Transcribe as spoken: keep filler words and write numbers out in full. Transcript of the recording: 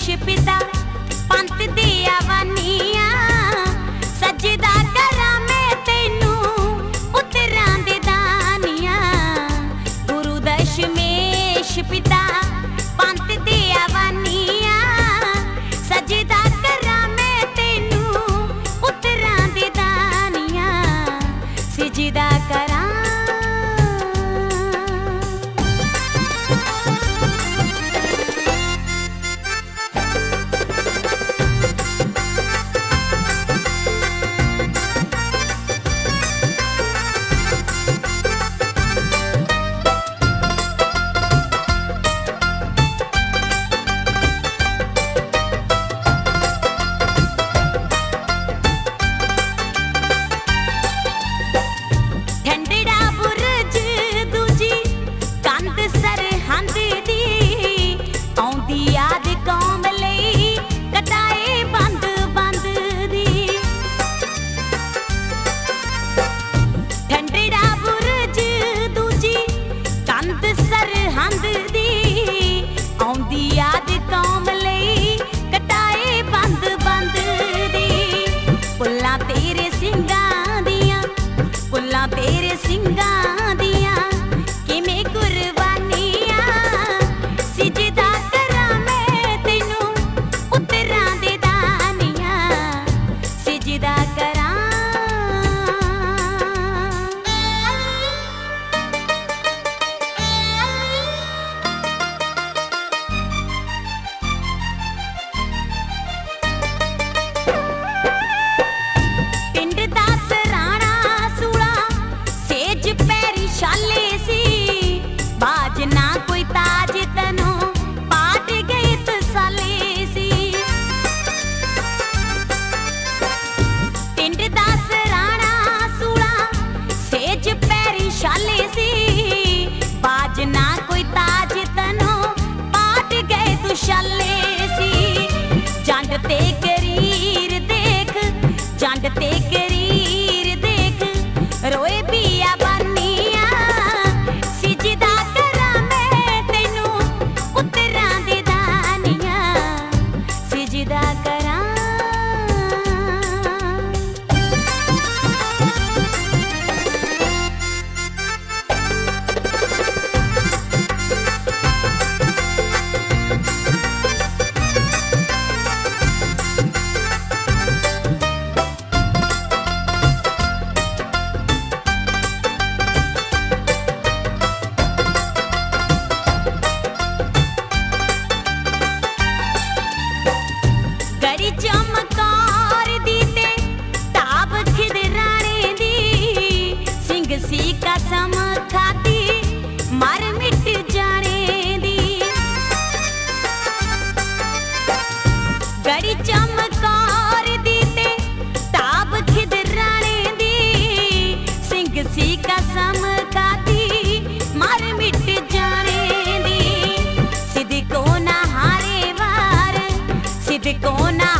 पिता पंत दिया वानिया सजदा करा मैं तेनू पुत्रां दे दानिया। गुरु दशमेश पिता पंत दिया वानिया सजदा करा मैं तेनू पुत्रां दे दानिया। सजदा करा तेरे सिंगां दियां किवें कुर्बानियां सजदा करा मैं तेनू पुत्रां दे दानिया। सजदा करा शाले सी बाज ना कोई ताज तनो पाट गए तू शाले सी। जंड ते करीर देख जंड ते करीर देख रोए पिया बानिया। सजदा करा मैं तेनू पुत्रां दे दानिया। सजदा करा चमकार दी ते ताब खिदराने दी सिंह सी कसम खाती मर मिट जाने दी। गड़ी चमकार दी ते ताब खिदराने दी सिंह सी कसम खाती मर मिट जाने दी। सिद्ध को ना हारे वार सिद्ध को ना